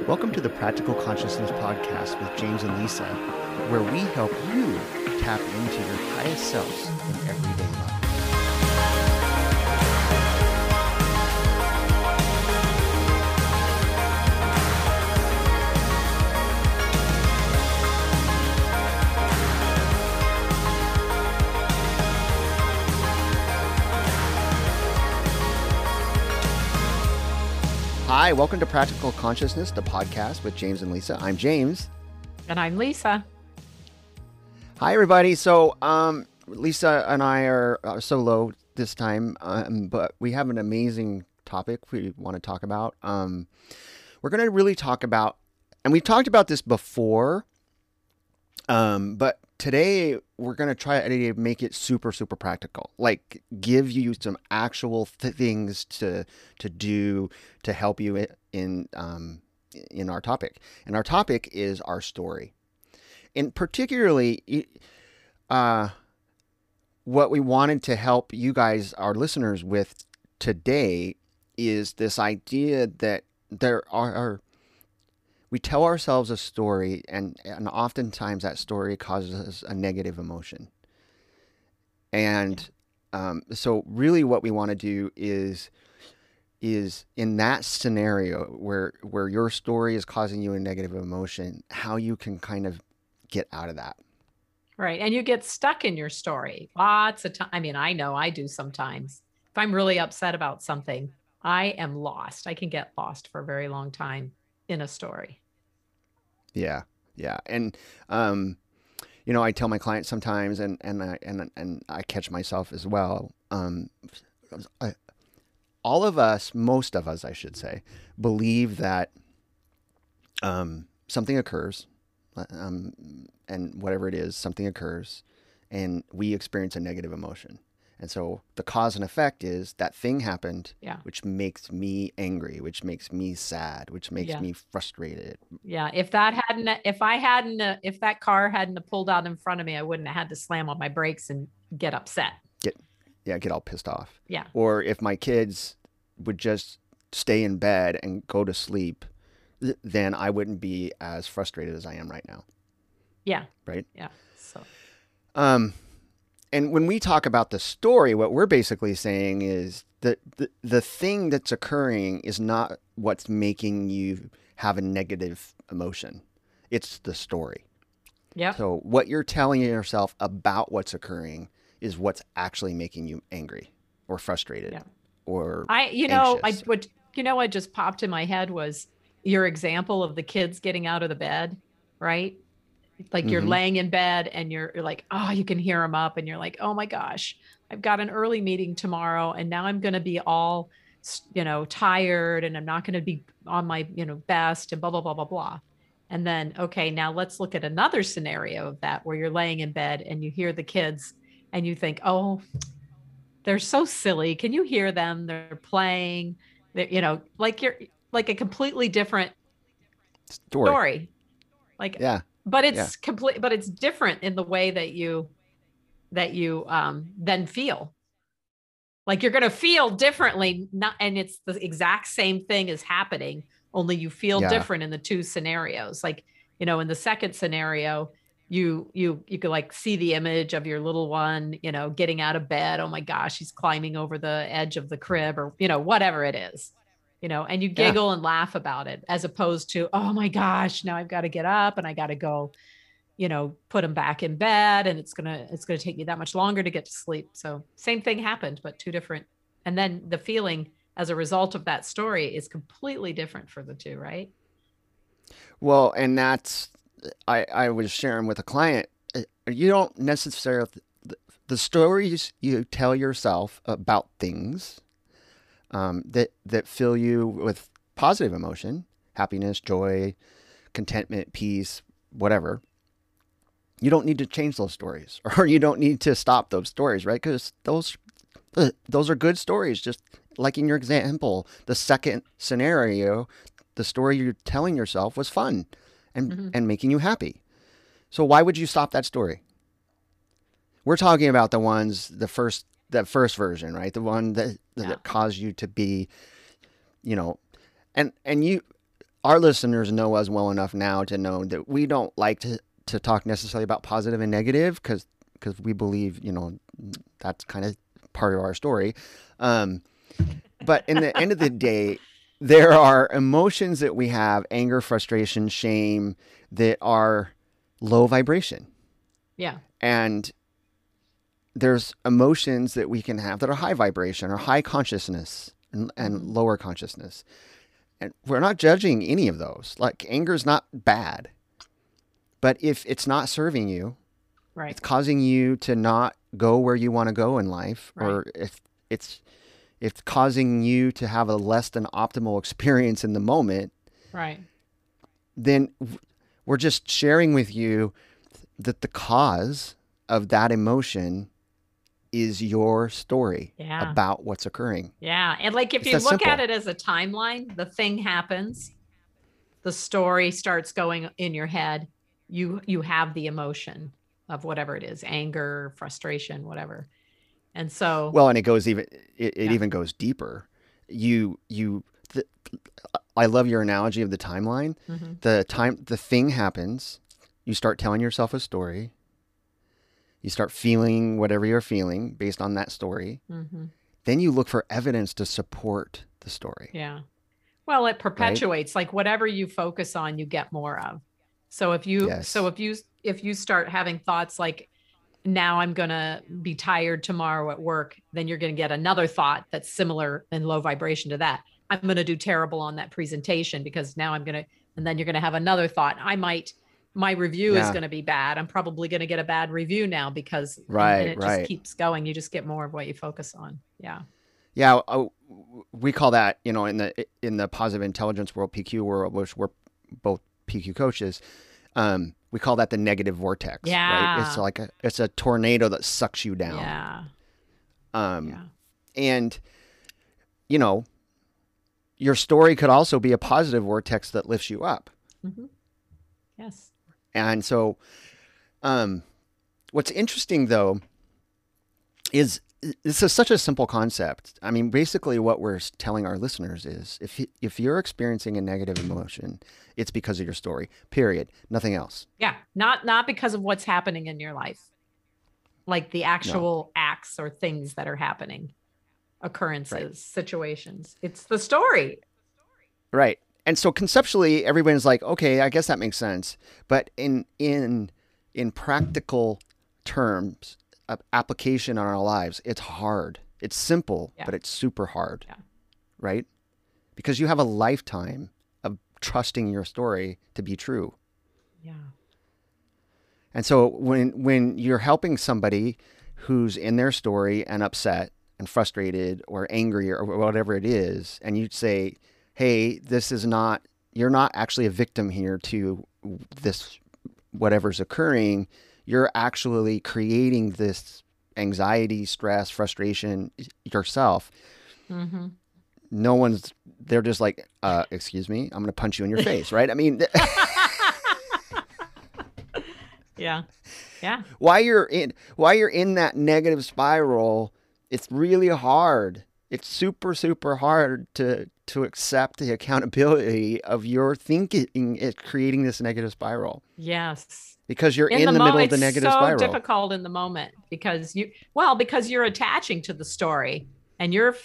Welcome to the Practical Consciousness Podcast with James and Lisa, where we help you tap into your highest selves in everyday life. Hi, welcome to Practical Consciousness, the podcast with James and Lisa. I'm James. And I'm Lisa. Hi, everybody. So, Lisa and I are solo this time, but we have an amazing topic we want to talk about. We're going to really talk about, and we've talked about this before, but today we're going to try to make it super, super practical. Like give you some actual things to do to help you in our topic. And our topic is our story. And particularly, what we wanted to help you guys, our listeners, with today is this idea that we tell ourselves a story, and oftentimes that story causes us a negative emotion. And so really what we want to do is in that scenario where your story is causing you a negative emotion, how you can kind of get out of that. Right. And you get stuck in your story lots of time. I mean, I know I do sometimes. If I'm really upset about something, I am lost. I can get lost for a very long time in a story. Yeah. Yeah. And, I tell my clients sometimes, and I catch myself as well. All of us, most of us, I should say, believe that, something occurs, and whatever it is, something occurs, and we experience a negative emotion. And so the cause and effect is that thing happened, which makes me angry, which makes me sad, which makes me frustrated. Yeah. If that car hadn't pulled out in front of me, I wouldn't have had to slam on my brakes and get upset. Get all pissed off. Yeah. Or if my kids would just stay in bed and go to sleep, then I wouldn't be as frustrated as I am right now. Yeah. Right? Yeah. So. And when we talk about the story, what we're basically saying is that the thing that's occurring is not what's making you have a negative emotion. It's the story. Yeah. So what you're telling yourself about what's occurring is what's actually making you angry or frustrated or anxious. What just popped in my head was your example of the kids getting out of the bed, right? Like you're laying in bed and you're like, oh, you can hear them up and you're like, oh my gosh, I've got an early meeting tomorrow and now I'm going to be all, tired and I'm not going to be on my, best and blah, blah, blah, blah, blah. And then, okay, now let's look at another scenario of that where you're laying in bed and you hear the kids and you think, oh, they're so silly. Can you hear them? They're playing, like you're like a completely different story. Like, but it's complete, but it's different in the way that you then feel. Like you're going to feel differently, and it's the exact same thing is happening, only you feel different in the two scenarios. Like, in the second scenario, you could like see the image of your little one, getting out of bed. Oh my gosh, he's climbing over the edge of the crib or, whatever it is. And you giggle and laugh about it as opposed to, oh my gosh, now I've got to get up and I got to go, put him back in bed and it's going to take me that much longer to get to sleep. So same thing happened, but two different. And then the feeling as a result of that story is completely different for the two, right? Well, and that's, I was sharing with a client, you don't necessarily, the stories you tell yourself about things that fill you with positive emotion, happiness, joy, contentment, peace, whatever. You don't need to change those stories, or you don't need to stop those stories, right? Because those are good stories. Just like in your example, the second scenario, the story you're telling yourself was fun and making you happy. So why would you stop that story? We're talking about that first version, right? The one that caused you to be, and you our listeners know us well enough now to know that we don't like to talk necessarily about positive and negative because we believe, that's kind of part of our story. But in the end of the day, there are emotions that we have, anger, frustration, shame, that are low vibration. Yeah. And there's emotions that we can have that are high vibration or high consciousness and lower consciousness. And we're not judging any of those. Like, anger is not bad. But if it's not serving you, right, it's causing you to not go where you want to go in life, right, or if it's causing you to have a less than optimal experience in the moment, right, then we're just sharing with you that the cause of that emotion is your story yeah, about what's occurring. Yeah. And like, if It's you that look simple. at it as a timeline, the thing happens, the story starts going in your head. You have the emotion of whatever it is, anger, frustration, whatever. And so, Well, and it goes even, it Yeah. even goes deeper. I love your analogy of the timeline. Mhm. The thing happens, you start telling yourself a story. You start feeling whatever you're feeling based on that story. Mhm. Then you look for evidence to support the story. Yeah. Well, it perpetuates, like whatever you focus on, you get more of. So if you, Yes. if you start having thoughts like, now I'm going to be tired tomorrow at work, then you're going to get another thought that's similar and low vibration to that. I'm going to do terrible on that presentation because now I'm going to, and then you're going to have another thought. My review is Yeah. going to be bad. I'm probably going to get a bad review now because, Right, and it right. just keeps going. You just get more of what you focus on. Yeah. Yeah, we call that, in the positive intelligence world, PQ world, which we're both PQ coaches, we call that the negative vortex. Yeah. Right? It's like it's a tornado that sucks you down. Yeah. Yeah. And your story could also be a positive vortex that lifts you up. Mm-hmm. Yes. And so, what's interesting though is this is such a simple concept. I mean, basically what we're telling our listeners is if you're experiencing a negative emotion, it's because of your story, period. Nothing else. Yeah. Not because of what's happening in your life, like the actual acts or things that are happening, occurrences, situations. It's the story. Right. And so conceptually, everyone's like, okay, I guess that makes sense. But in practical terms, application on our lives, it's hard. It's simple, but it's super hard. Yeah. Right? Because you have a lifetime of trusting your story to be true. Yeah. And so when you're helping somebody who's in their story and upset and frustrated or angry or whatever it is, and you say, hey, you're not actually a victim here to this, whatever's occurring. You're actually creating this anxiety, stress, frustration yourself. Mm-hmm. They're just like, excuse me, I'm going to punch you in your face, right? I mean, yeah. Yeah. While you're in that negative spiral, it's really hard. It's super, super hard to accept the accountability of your thinking is creating this negative spiral. Yes. Because you're in the middle of the negative spiral. It's so difficult in the moment because you're attaching to the story and you're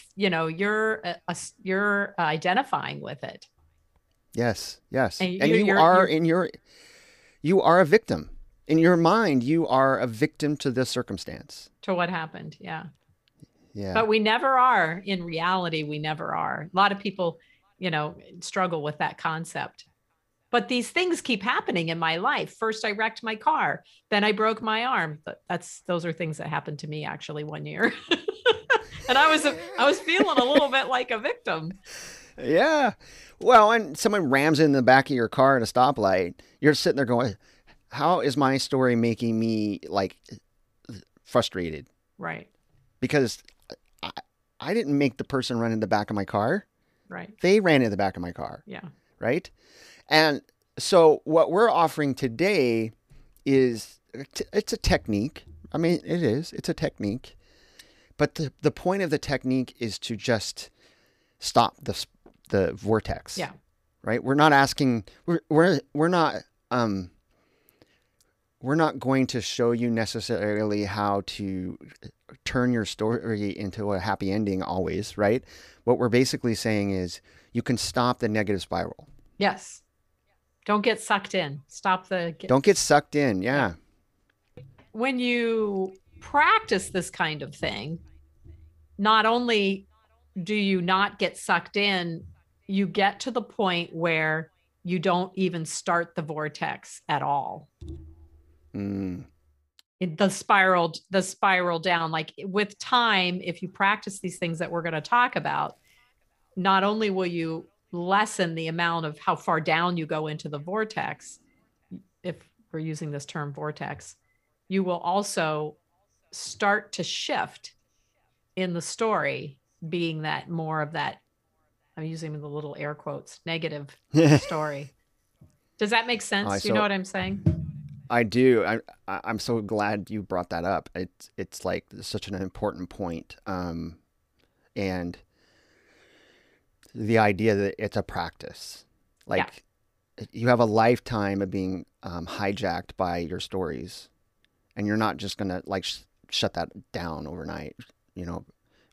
identifying with it. Yes. And you are a victim. In your mind, you are a victim to this circumstance. To what happened. Yeah. Yeah. But we never are. In reality, we never are. A lot of people, struggle with that concept. But these things keep happening in my life. First, I wrecked my car. Then I broke my arm. Those are things that happened to me actually one year. And I was feeling a little bit like a victim. Yeah. Well, and someone rams in the back of your car at a stoplight. You're sitting there going, how is my story making me like frustrated? Right. Because I didn't make the person run in the back of my car. Right. They ran in the back of my car. Yeah. Right. And so what we're offering today is it's a technique. I mean, it's a technique. But the point of the technique is to just stop the vortex. Yeah. right? We're not asking. Um we're not going to show you necessarily how to turn your story into a happy ending always, right? What we're basically saying is you can stop the negative spiral. Yes. Don't get sucked in. Stop the Don't get sucked in. yeah. Yeah. When you practice this kind of thing, not only do you not get sucked in, you get to the point where you don't even start the vortex at all. Mm. The spiral down. Like with time, if you practice these things that we're going to talk about, not only will you lessen the amount of how far down you go into the vortex, if we're using this term vortex, you will also start to shift in the story, being that more of that, I'm using the little air quotes, negative story. Does that make sense? You know what I'm saying? I do. I'm so glad you brought that up. It's like such an important point. And the idea that it's a practice, like you have a lifetime of being hijacked by your stories, and you're not just gonna like shut that down overnight. You know,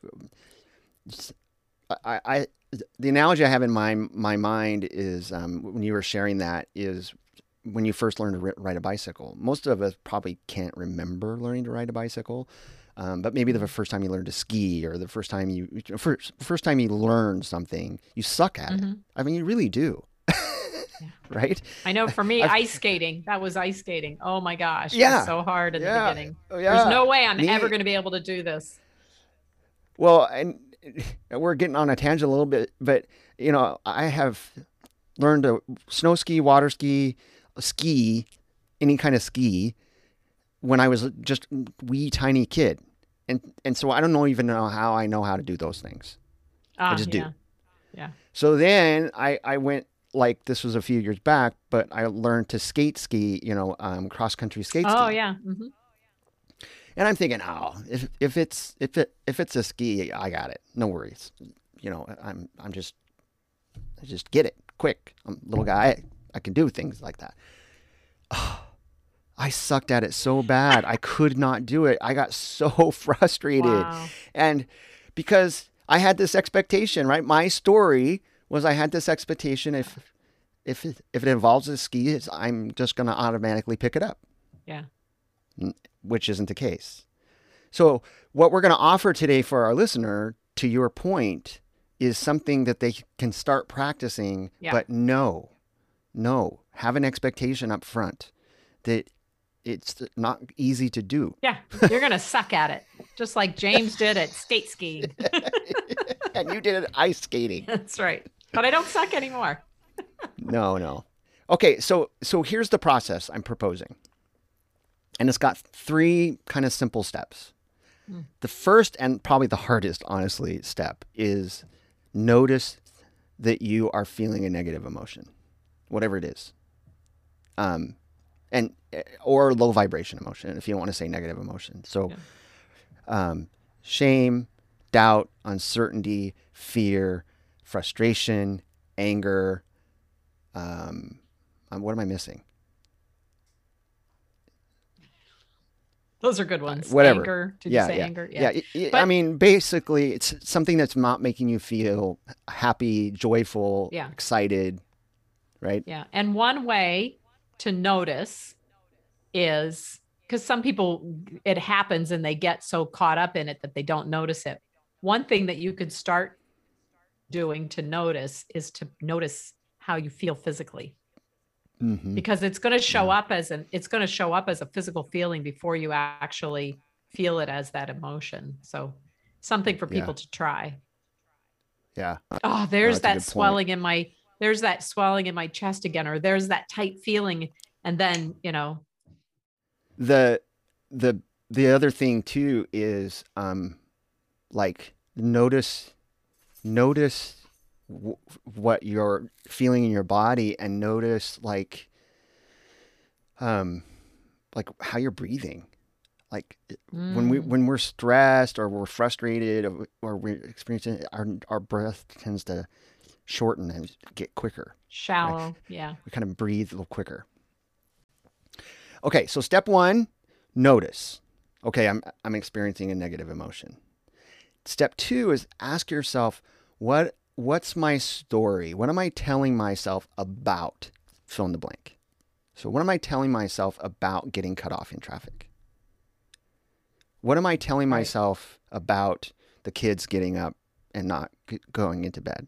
I the analogy I have in my mind is when you were sharing that is when you first learned to ride a bicycle. Most of us probably can't remember learning to ride a bicycle, but maybe the first time you learned to ski, or the first time first time you learned something, you suck at it. I mean, you really do. Right? I know for me, ice skating, that was ice skating. Oh my gosh. It was so hard in the beginning. There's no way I'm ever going to be able to do this. Well, and we're getting on a tangent a little bit, but you know, I have learned to snow ski, water ski, any kind of ski when I was just a wee tiny kid. And so I don't even know how I know how to do those things. I just do. Yeah. So then I went, like, this was a few years back, but I learned to ski, you know, cross country skate ski. Oh yeah. Mm-hmm. And I'm thinking, oh, if it's a ski, I got it. No worries. You know, I just get it quick. I'm a little guy. I can do things like that. Oh, I sucked at it so bad. I could not do it. I got so frustrated. Wow. And because I had this expectation, right? My story was I had this expectation if it involves a ski, I'm just going to automatically pick it up. Yeah. Which isn't the case. So what we're going to offer today for our listener, to your point, is something that they can start practicing, but no, have an expectation up front that it's not easy to do. Yeah, you're going to suck at it, just like James did at skate skiing. And you did it ice skating. That's right. But I don't suck anymore. No. Okay, so here's the process I'm proposing. And it's got 3 kind of simple steps. The first, and probably the hardest, honestly, step is notice that you are feeling a negative emotion, whatever it is. Or low vibration emotion, if you don't want to say negative emotion. So shame, doubt, uncertainty, fear, frustration, anger. What am I missing? Those are good ones. Whatever. Anger. Did you say anger? Yeah. I mean, basically, it's something that's not making you feel happy, joyful, excited, right? Yeah. And one way to notice is, because some people, it happens and they get so caught up in it that they don't notice it. One thing that you could start doing to notice is to notice how you feel physically. Because it's going to show up as a physical feeling before you actually feel it as that emotion. So something for people to try. Yeah. Oh, there's that swelling in my chest again, or there's that tight feeling. And then, you know, the other thing too is, like notice what you're feeling in your body, and notice like how you're breathing. Like when we're stressed or we're frustrated or we're experiencing, our breath tends to shorten and get quicker, right? Shallow. Yeah. We kind of breathe a little quicker. Okay, so step one, notice. Okay, I'm experiencing a negative emotion. Step two is ask yourself, what's my story? What am I telling myself about fill in the blank? So what am I telling myself about getting cut off in traffic? What am I telling Right. myself about the kids getting up and not going into bed?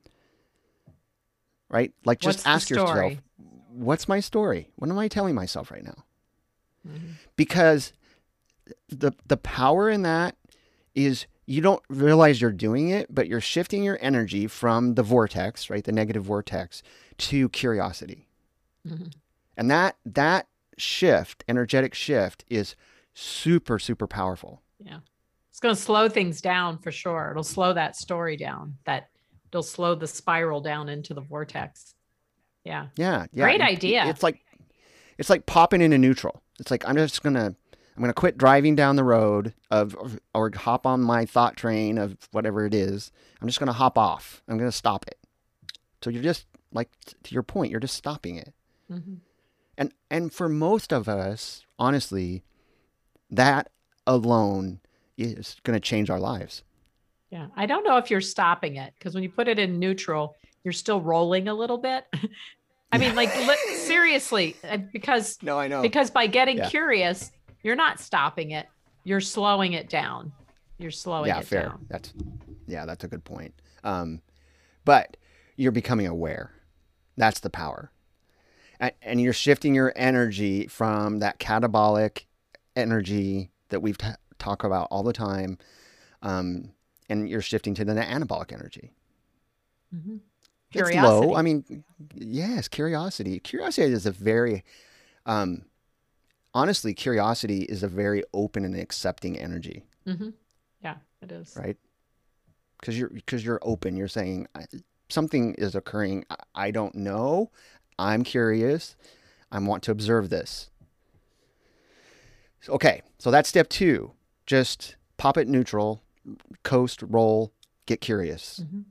Right? Like just What's the ask yourself, story? what's my story? What am I telling myself right now? Mhm. Because the power in that is you don't realize you're doing it, but you're shifting your energy from the vortex, right? The negative vortex to curiosity. Mhm. And that shift, energetic shift is super, super powerful. Yeah. It's going to slow things down for sure. It'll slow that story down. It'll slow the spiral down into the vortex. Yeah. Yeah, yeah. Great idea. It's like popping into neutral. It's like I'm gonna quit driving down the road or hop on my thought train of whatever it is. I'm just gonna hop off. I'm gonna stop it. So you're just like to your point, you're just stopping it. Mhm. And for most of us, honestly, that alone is gonna change our lives. Yeah. I don't know if you're stopping it because when you put it in neutral, you're still rolling a little bit. I Yeah. mean, like seriously, No, I know. because by getting Yeah. curious, you're not stopping it. You're slowing it down. You're slowing Yeah, it fair. down. That's a good point. But you're becoming aware. That's the power. And you're shifting your energy from that catabolic energy that we've talked about all the time, and you're shifting to the anabolic energy. Mm-hmm. It's low. I Curiosity. mean, yes, curiosity. Curiosity is a very, um, honestly, curiosity is a very open and accepting energy, Mm-hmm. Yeah, it is. right? Because you're open. You're saying something is occurring. I don't know. I'm curious. I want to observe this. Okay, so that's step two. Just pop it neutral, coast, roll, get curious. Mm-hmm.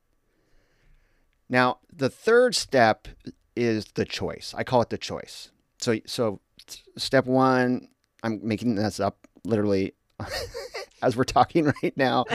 Now, the third step is the choice. I call it the choice. So step one, I'm making this up literally as we're talking right now.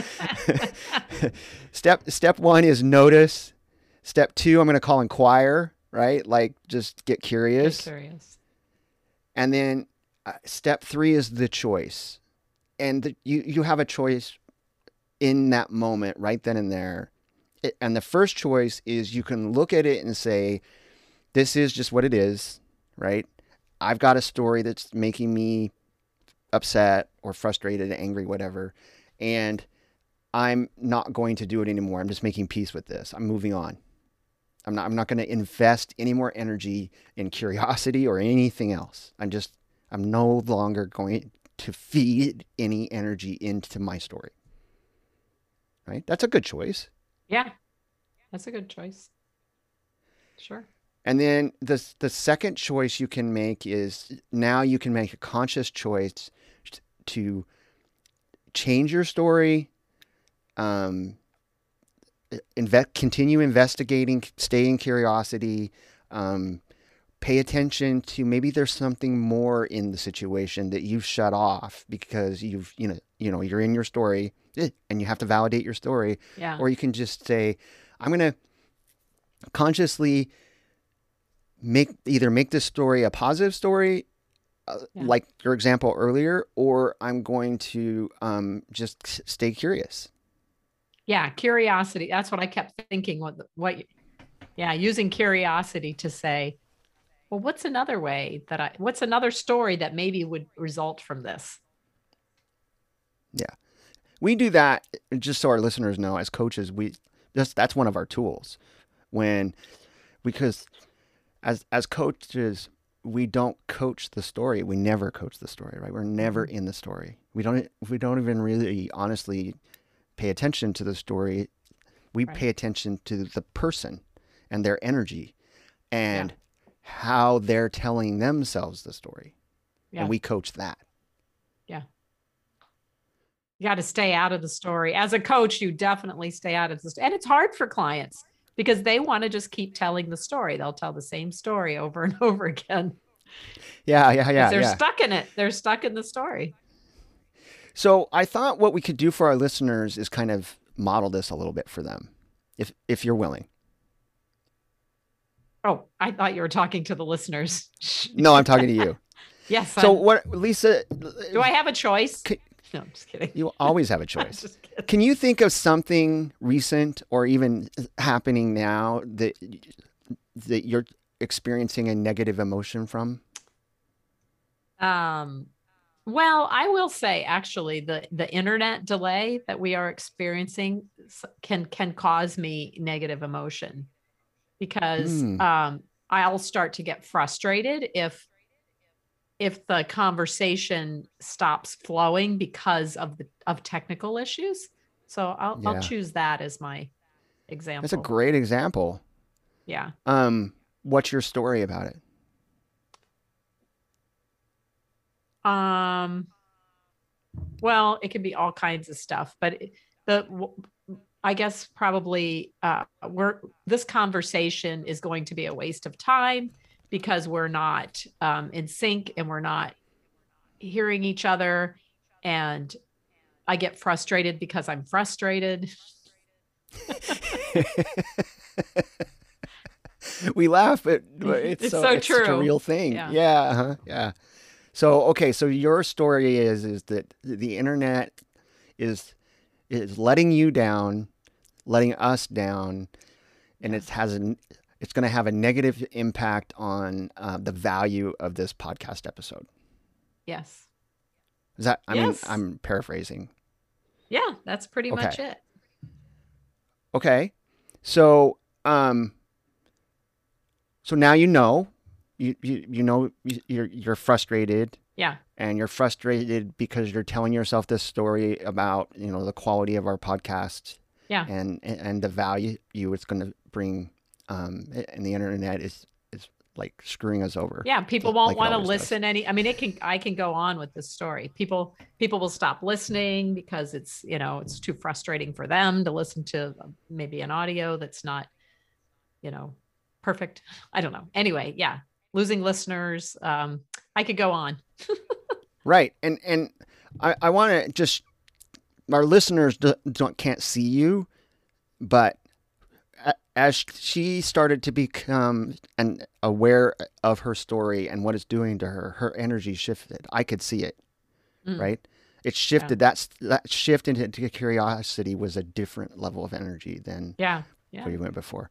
Step one is notice. Step two, I'm going to call inquire, right? Like just get Get curious. curious. And then step three is the choice. And you have a choice in that moment, right then and there. And the first choice is you can look at it and say, this is just what it is, right? I've got a story that's making me upset or frustrated, angry, whatever. And I'm not going to do it anymore. I'm just making peace with this. I'm moving on. I'm not going to invest any more energy in curiosity or anything else. I'm no longer going to feed any energy into my story. Right? That's a good choice. Yeah, that's a good choice. Sure. And then the second choice you can make is now you can make a conscious choice to change your story, um, continue investigating, stay in curiosity, um, pay attention to maybe there's something more in the situation that you've shut off because you're in your story and you have to validate your story, Yeah. or you can just say, I'm going to consciously make this story a positive story, Yeah. like your example earlier, or I'm going to just stay curious. Yeah. Curiosity. That's what I kept thinking. Yeah. Using curiosity to say, well, what's another story that maybe would result from this? Yeah, we do that just so our listeners know. As coaches, that's one of our tools. When because as coaches, we don't coach the story. We never coach the story, right? We're never Mhm. in the story. We don't even really honestly pay attention to the story. We Right. pay attention to the person and their energy Yeah. and how they're telling themselves the story. And Yeah. we coach that. Yeah. You got to stay out of the story. As a coach, you definitely stay out of the story. And it's hard for clients because they want to just keep telling the story. They'll tell the same story over and over again. They're stuck in it. They're stuck in the story. So I thought what we could do for our listeners is kind of model this a little bit for them, if you're willing. Oh, I thought you were talking to the listeners. No, I'm talking to you. Yes. So what, Lisa? Do I have a choice? No, I'm just kidding. You always have a choice. Can you think of something recent or even happening now that you're experiencing a negative emotion from? Well, I will say actually the internet delay that we are experiencing can cause me negative emotion because I'll start to get frustrated if the conversation stops flowing because of technical issues. So I'll choose that as my example. That's a great example. Yeah. What's your story about it? Well, it can be all kinds of stuff, but I guess probably this conversation is going to be a waste of time because we're not in sync and we're not hearing each other. And I get frustrated because I'm frustrated. We laugh, but it's so true. Such a real thing. Yeah. Yeah. So, okay. So your story is that the internet is letting you down, letting us down, and it's going to have a negative impact on the value of this podcast episode. Yes. Is that, I mean, I'm paraphrasing. Yeah, that's pretty much it. Okay. So, so now you know you're frustrated. Yeah. And you're frustrated because you're telling yourself this story about, the quality of our podcast. Yeah. And the value it's going to bring. And the internet is like screwing us over. Yeah. People won't want to listen I can go on with this story. People will stop listening because it's too frustrating for them to listen to maybe an audio that's not, perfect. I don't know. Anyway. Yeah. Losing listeners. I could go on. Right. And I want to just, our listeners can't see you, but as she started to become aware of her story and what it's doing to her, her energy shifted. I could see it, right? It shifted. Yeah. That shift into curiosity was a different level of energy than where you went before.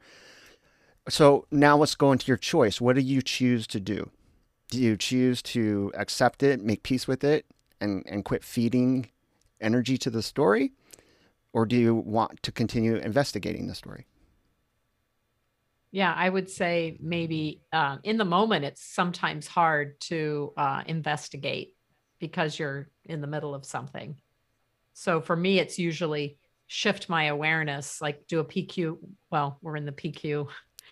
So now let's go into your choice. What do you choose to do? Do you choose to accept it, make peace with it, and quit feeding energy to the story? Or do you want to continue investigating the story? Yeah, I would say maybe in the moment, it's sometimes hard to investigate because you're in the middle of something. So for me, it's usually shift my awareness, like do a PQ. Well, we're in the PQ.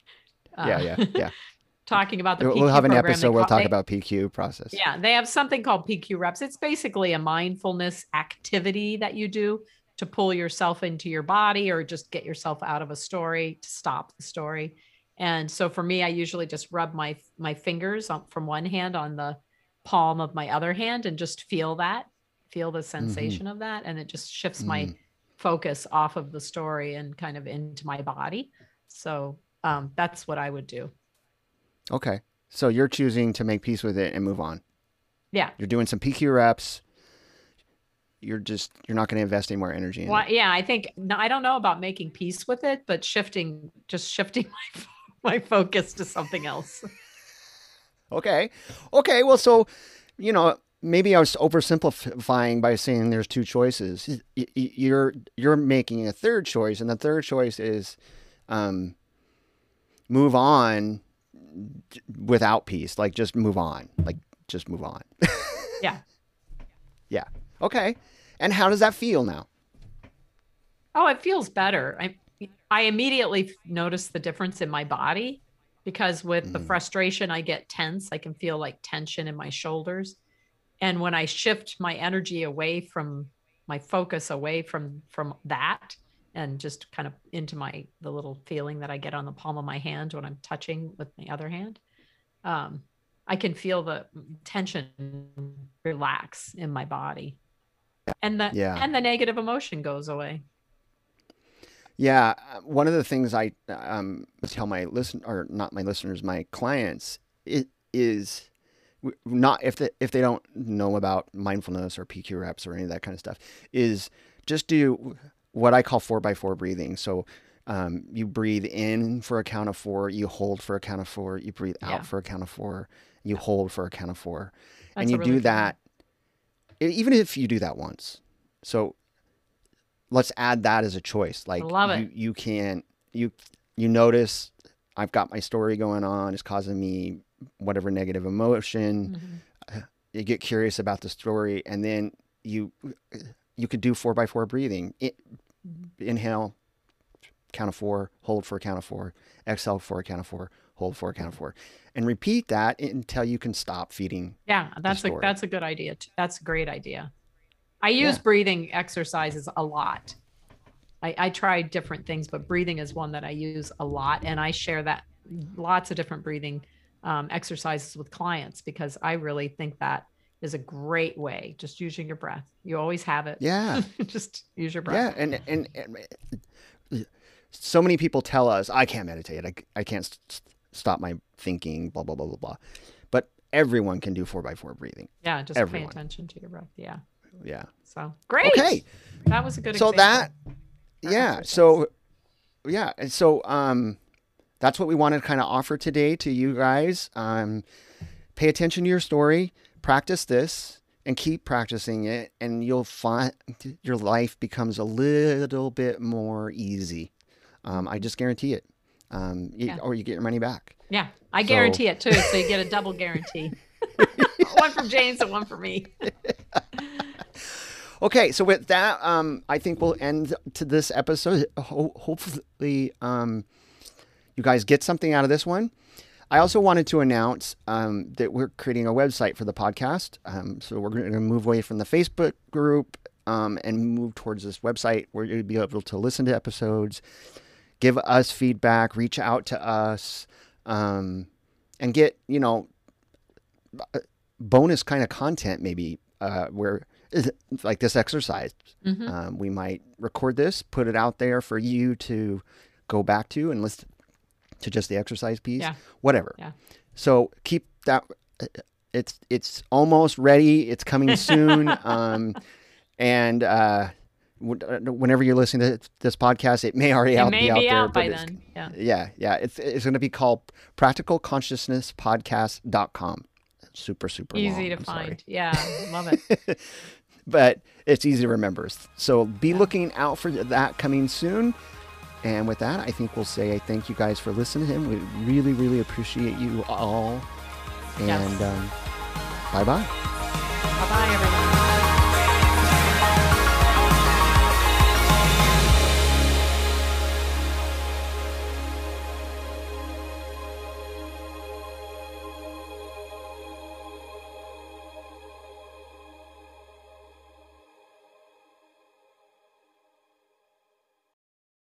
Yeah. Talking about the PQ we'll have an program. episode. We'll talk about PQ process. Yeah, they have something called PQ reps. It's basically a mindfulness activity that you do to pull yourself into your body or just get yourself out of a story, to stop the story. And so for me, I usually just rub my fingers from one hand on the palm of my other hand and just feel the sensation of that. And it just shifts my focus off of the story and kind of into my body. So that's what I would do. Okay. So you're choosing to make peace with it and move on. Yeah. You're doing some PQ reps. You're not going to invest any more energy in it. Yeah, I don't know about making peace with it, but shifting my focus to something else. Okay. Well, so, maybe I was oversimplifying by saying there's two choices. You're making a third choice, and the third choice is move on without peace. Like, just move on. Yeah. Yeah. Okay. And how does that feel now? Oh, it feels better. I immediately notice the difference in my body because with the frustration, I get tense. I can feel like tension in my shoulders. And when I shift my energy away from my focus away from that and just kind of into the little feeling that I get on the palm of my hand when I'm touching with my other hand. I can feel the tension relax in my body, and the negative emotion goes away. Yeah. One of the things I tell my my clients, it is not, if they don't know about mindfulness or PQ reps or any of that kind of stuff, is just do what I call 4x4 breathing. So you breathe in for a count of 4, you hold for a count of 4, you breathe out for a count of 4, you hold for a count of 4. And you do that, even if you do that once. So let's add that as a choice. Like, I love it. You notice I've got my story going on. It's causing me whatever negative emotion. Mm-hmm. You get curious about the story, and then you could do 4x4 breathing. Inhale, count of 4, hold for a count of 4, exhale for a count of 4, hold for a count of 4, and repeat that until you can stop feeding. Yeah, that's a good idea. That's a great idea. I use breathing exercises a lot. I try different things, but breathing is one that I use a lot. And I share that lots of different breathing exercises with clients, because I really think that is a great way. Just using your breath. You always have it. Yeah. Just use your breath. Yeah. And so many people tell us, I can't meditate. I can't stop my thinking, blah, blah, blah, blah, blah. But everyone can do 4x4 breathing. Yeah. Just pay attention to your breath. Yeah. Yeah. So great. Okay. That was a good example. So that's what we wanted to kind of offer today to you guys. Pay attention to your story, practice this, and keep practicing it, and you'll find your life becomes a little bit more easy. I just guarantee it. Or you get your money back. Yeah, I guarantee it too. So you get a double guarantee. One from James and one for me. Okay, so with that, I think we'll end to this episode. Hopefully, you guys get something out of this one. I also wanted to announce that we're creating a website for the podcast. So we're going to move away from the Facebook group and move towards this website where you'll be able to listen to episodes, give us feedback, reach out to us, and get, bonus kind of content maybe where, like this exercise. Mm-hmm. We might record this, put it out there for you to go back to and listen to just the exercise piece, whatever. Yeah. So keep that. It's almost ready. It's coming soon. And whenever you're listening to this podcast, it may already be out there. By then. Yeah. It's going to be called practicalconsciousnesspodcast.com. Super easy long. To find. Yeah, love it. But it's easy to remember. So be looking out for that coming soon. And with that, I think we'll say thank you guys for listening. We really, really appreciate you all. And bye-bye. Bye-bye, everyone.